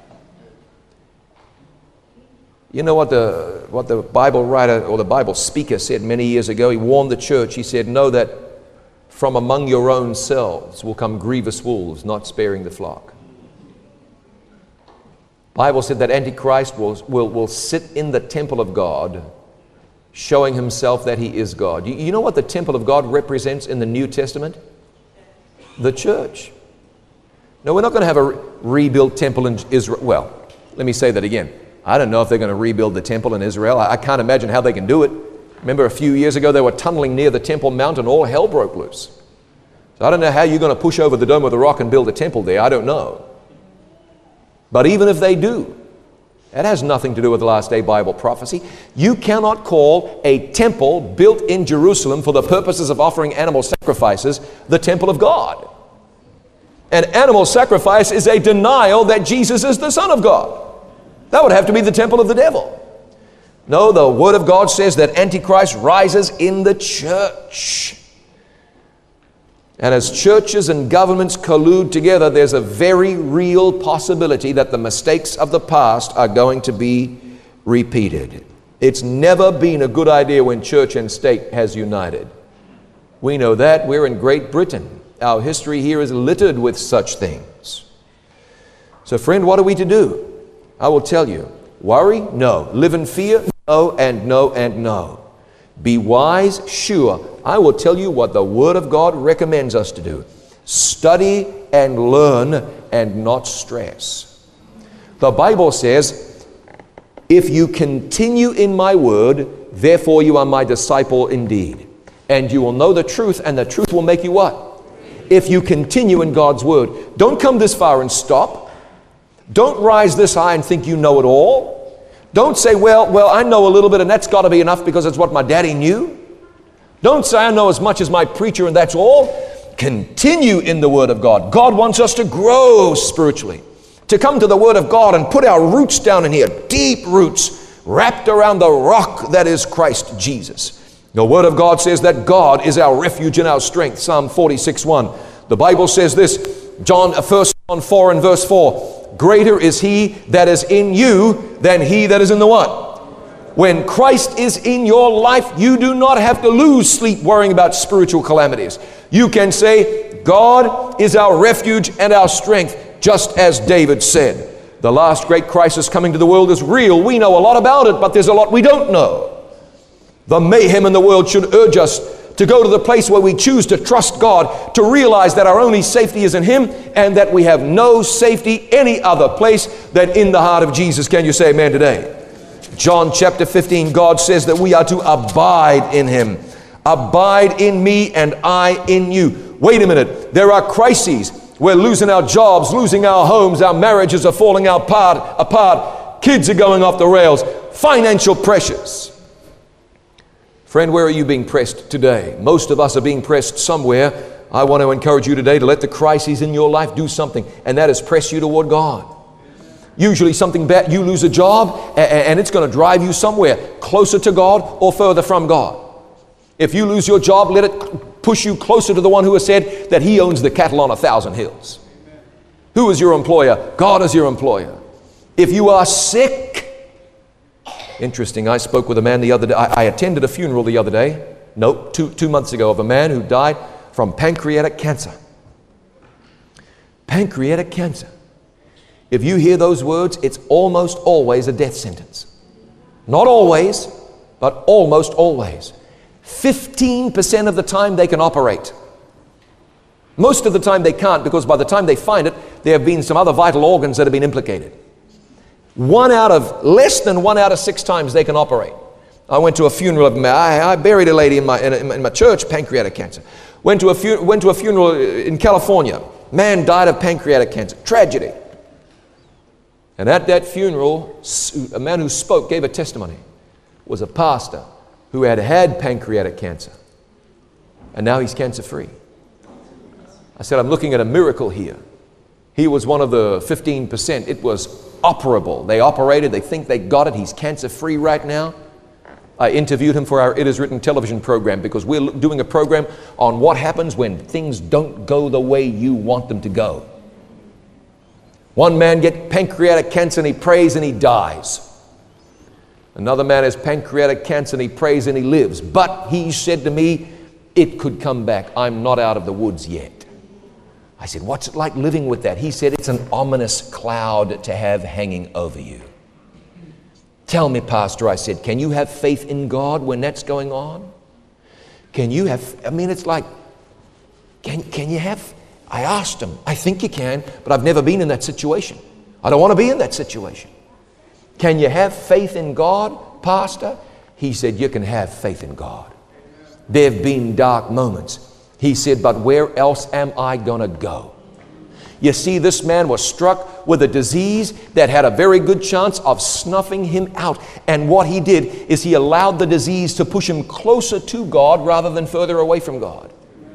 You know what the, what the Bible writer or the Bible speaker said many years ago? He warned the church. He said, know that from among your own selves will come grievous wolves, not sparing the flock. Bible said that Antichrist will, will, will sit in the temple of God, showing himself that he is God. You, you know what the temple of God represents in the New Testament? The church. No, we're not going to have a re- rebuilt temple in Israel. Well, Let me say that again. I don't know if they're going to rebuild the temple in Israel. I, I can't imagine how they can do it. Remember a few years ago they were tunneling near the Temple Mount and all hell broke loose. So I don't know how you're going to push over the Dome of the Rock and build a temple there. I don't know. But even if they do, that has nothing to do with the last day Bible prophecy. You cannot call a temple built in Jerusalem for the purposes of offering animal sacrifices the temple of God. An animal sacrifice is a denial that Jesus is the Son of God. That would have to be the temple of the devil. No, the Word of God says that Antichrist rises in the church. And as churches and governments collude together, there's a very real possibility that the mistakes of the past are going to be repeated. It's never been a good idea when church and state has united. We know that. We're in Great Britain. Our history here is littered with such things. So friend, what are we to do? I will tell you. Worry? No. Live in fear? No, and no, and no. Be wise? Sure. I will tell you what the Word of God recommends us to do. Study and learn and not stress. The Bible says, if you continue in my word, therefore you are my disciple indeed. And you will know the truth, and the truth will make you what? If you continue in God's word. Don't come this far and stop. Don't rise this high and think you know it all. Don't say, well, well, I know a little bit and that's got to be enough because it's what my daddy knew. Don't say I know as much as my preacher and that's all. Continue in the Word of God. God wants us to grow spiritually, to come to the Word of God and put our roots down in here, deep roots wrapped around the rock that is Christ Jesus. The Word of God says that God is our refuge and our strength. Psalm forty-six one. The Bible says this, John, First John four and verse four. Greater is He that is in you than he that is in the what? When Christ is in your life, you do not have to lose sleep worrying about spiritual calamities. You can say, God is our refuge and our strength, just as David said. The last great crisis coming to the world is real. We know a lot about it, but there's a lot we don't know. The mayhem in the world should urge us to go to the place where we choose to trust God, to realize that our only safety is in Him, and that we have no safety any other place than in the heart of Jesus. Can you say amen today? John chapter fifteen, God says that we are to abide in Him. Abide in me and I in you. Wait a minute. There are crises. We're losing our jobs, losing our homes, our marriages are falling apart, apart. Kids are going off the rails. Financial pressures. Friend, where are you being pressed today? Most of us are being pressed somewhere. I want to encourage you today to let the crises in your life do something, and that is press you toward God. Usually something bad, you lose a job, and it's going to drive you somewhere, closer to God or further from God. If you lose your job, let it push you closer to the one who has said that He owns the cattle on a thousand hills. Who is your employer? God is your employer. If you are sick, interesting, I spoke with a man the other day. I, I attended a funeral the other day, no, two, two months ago, of a man who died from pancreatic cancer. Pancreatic cancer. If you hear those words, it's almost always a death sentence. Not always, but almost always. fifteen percent of the time they can operate. Most of the time they can't, because by the time they find it, there have been some other vital organs that have been implicated. One out of, less than one out of six times they can operate. I went to a funeral of, I, I buried a lady in my, in, in my church, pancreatic cancer. Went to, a fu went to a funeral in California. Man died of pancreatic cancer. Tragedy. And at that funeral, a man who spoke, gave a testimony, was a pastor who had had pancreatic cancer. And now he's cancer-free. I said, I'm looking at a miracle here. He was one of the fifteen percent. It was operable. They operated. They think they got it. He's cancer-free right now. I interviewed him for our It Is Written television program, because we're doing a program on what happens when things don't go the way you want them to go. One man gets pancreatic cancer and he prays and he dies. Another man has pancreatic cancer and he prays and he lives. But he said to me, it could come back. I'm not out of the woods yet. I said, what's it like living with that? He said, it's an ominous cloud to have hanging over you. Tell me, Pastor, I said, can you have faith in God when that's going on? Can you have, I mean, it's like, can, can you have, I asked him, I think you can, but I've never been in that situation. I don't want to be in that situation. Can you have faith in God, Pastor? He said, you can have faith in God. There have been dark moments. He said, but where else am I going to go? You see, this man was struck with a disease that had a very good chance of snuffing him out. And what he did is he allowed the disease to push him closer to God rather than further away from God.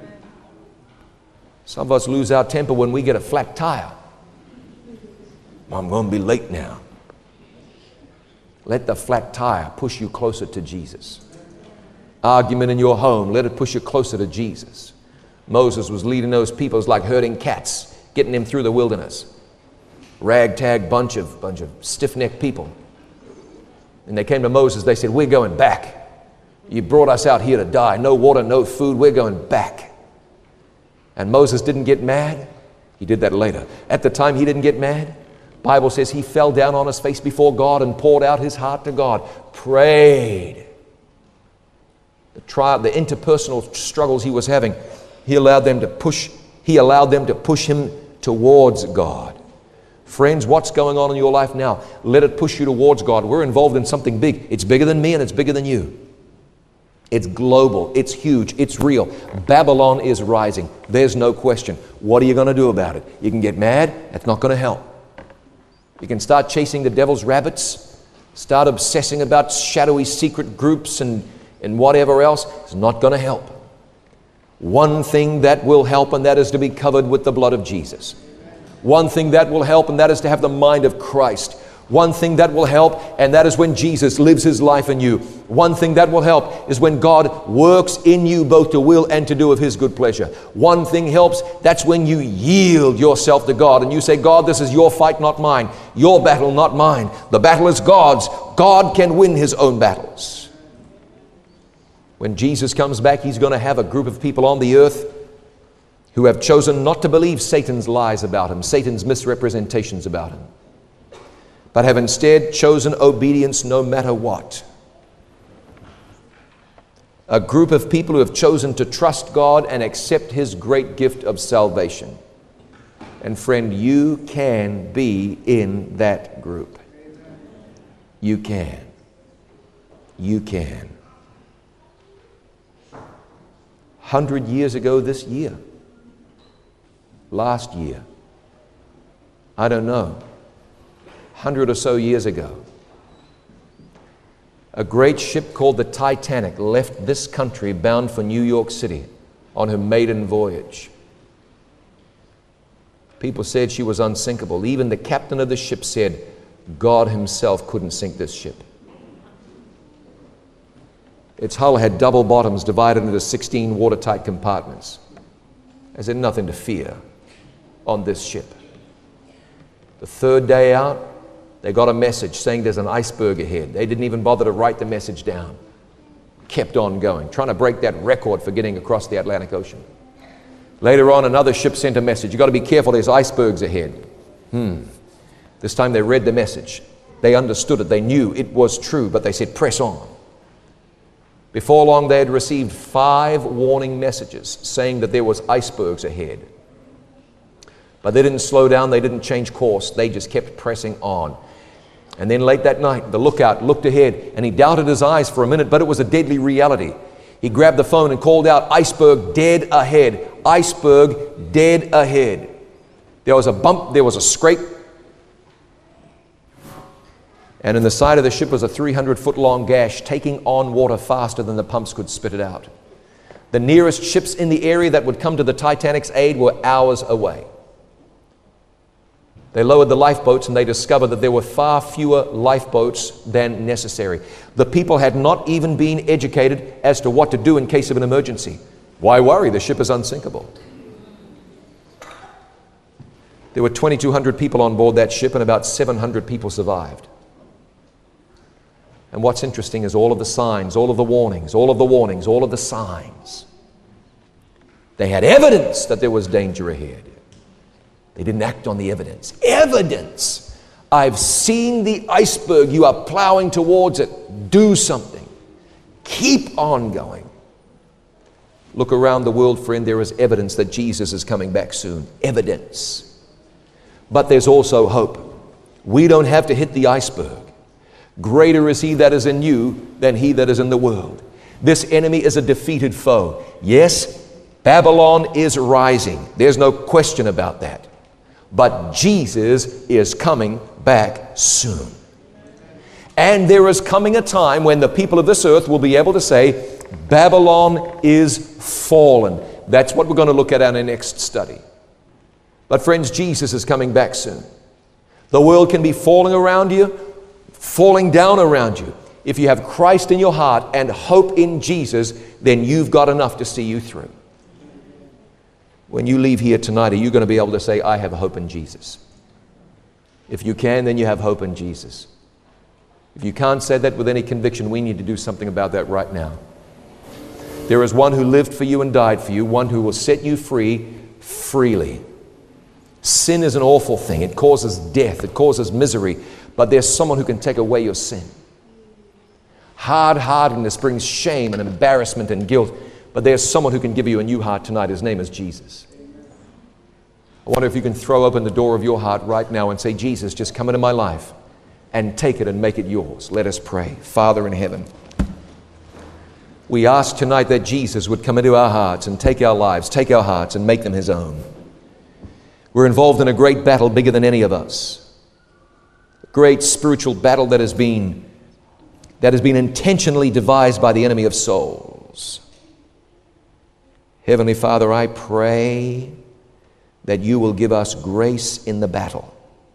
Some of us lose our temper when we get a flat tire. I'm going to be late now. Let the flat tire push you closer to Jesus. Argument in your home, let it push you closer to Jesus. Moses was leading those people. It was like herding cats, getting them through the wilderness. Ragtag bunch of, bunch of stiff-necked people. And they came to Moses, they said, we're going back. You brought us out here to die. No water, no food, we're going back. And Moses didn't get mad. He did that later. At the time, he didn't get mad. Bible says he fell down on his face before God and poured out his heart to God. Prayed. The trial, the interpersonal struggles he was having, he allowed them to push, he allowed them to push him towards God. Friends, what's going on in your life now? Let it push you towards God. We're involved in something big. It's bigger than me and it's bigger than you. It's global. It's huge. It's real. Babylon is rising. There's no question. What are you going to do about it? You can get mad. That's not going to help. You can start chasing the devil's rabbits, start obsessing about shadowy secret groups and, and whatever else. It's not going to help. One thing that will help, and that is to be covered with the blood of Jesus. One thing that will help, and that is to have the mind of Christ. One thing that will help, and that is when Jesus lives his life in you. One thing that will help is when God works in you both to will and to do of his good pleasure. One thing helps, that's when you yield yourself to God and you say, God, this is your fight, not mine. Your battle, not mine. The battle is God's. God can win his own battles. When Jesus comes back, he's going to have a group of people on the earth who have chosen not to believe Satan's lies about him, Satan's misrepresentations about him, but have instead chosen obedience no matter what. A group of people who have chosen to trust God and accept his great gift of salvation. And friend, you can be in that group. You can. You can. Hundred years ago this year, last year, I don't know, hundred or so years ago, a great ship called the Titanic left this country bound for New York City on her maiden voyage. People said she was unsinkable. Even the captain of the ship said God himself couldn't sink this ship. Its hull had double bottoms divided into sixteen watertight compartments. There's nothing to fear on this ship. The third day out, they got a message saying there's an iceberg ahead. They didn't even bother to write the message down. Kept on going, trying to break that record for getting across the Atlantic Ocean. Later on, another ship sent a message. You've got to be careful, there's icebergs ahead. Hmm. This time they read the message. They understood it. They knew it was true, but they said, press on. Before long, they had received five warning messages saying that there was icebergs ahead. But they didn't slow down. They didn't change course. They just kept pressing on. And then late that night, the lookout looked ahead and he doubted his eyes for a minute, but it was a deadly reality. He grabbed the phone and called out, iceberg dead ahead. Iceberg dead ahead. There was a bump. There was a scrape. And in the side of the ship was a three hundred foot long gash taking on water faster than the pumps could spit it out. The nearest ships in the area that would come to the Titanic's aid were hours away. They lowered the lifeboats and they discovered that there were far fewer lifeboats than necessary. The people had not even been educated as to what to do in case of an emergency. Why worry? The ship is unsinkable. There were twenty-two hundred people on board that ship and about seven hundred people survived. And what's interesting is all of the signs, all of the warnings, all of the warnings, all of the signs. They had evidence that there was danger ahead. They didn't act on the evidence. Evidence! I've seen the iceberg. You are plowing towards it. Do something. Keep on going. Look around the world, friend. There is evidence that Jesus is coming back soon. Evidence. But there's also hope. We don't have to hit the iceberg. Greater is he that is in you than he that is in the world. This enemy is a defeated foe. Yes, Babylon is rising. There's no question about that. But Jesus is coming back soon. And there is coming a time when the people of this earth will be able to say, Babylon is fallen. That's what we're going to look at in our next study. But friends, Jesus is coming back soon. The world can be falling around you, falling down around you. If you have Christ in your heart and hope in Jesus, then you've got enough to see you through. When you leave here tonight, are you going to be able to say, I have hope in Jesus? If you can, then you have hope in Jesus. If you can't say that with any conviction, we need to do something about that right now. There is one who lived for you and died for you, one who will set you free freely. Sin is an awful thing. It causes death. It causes misery. But there's someone who can take away your sin. Hard-heartedness brings shame and embarrassment and guilt. But there's someone who can give you a new heart tonight. His name is Jesus. I wonder if you can throw open the door of your heart right now and say, Jesus, just come into my life and take it and make it yours. Let us pray. Father in heaven, we ask tonight that Jesus would come into our hearts and take our lives, take our hearts and make them His own. We're involved in a great battle bigger than any of us. A great spiritual battle that has been, that has been intentionally devised by the enemy of souls. Heavenly Father, I pray that you will give us grace in the battle.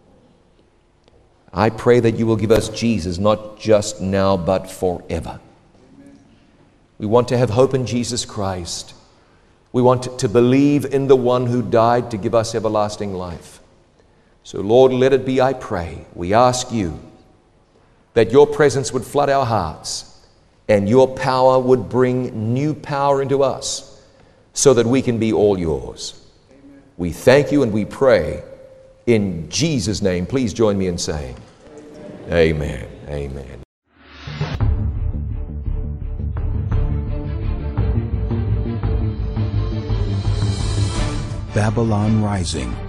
I pray that you will give us Jesus, not just now, but forever. We want to have hope in Jesus Christ. We want to believe in the one who died to give us everlasting life. So, Lord, let it be, I pray. We ask you that your presence would flood our hearts and your power would bring new power into us so that we can be all yours. Amen. We thank you and we pray in Jesus' name. Please join me in saying, Amen. Amen. Babylon Rising.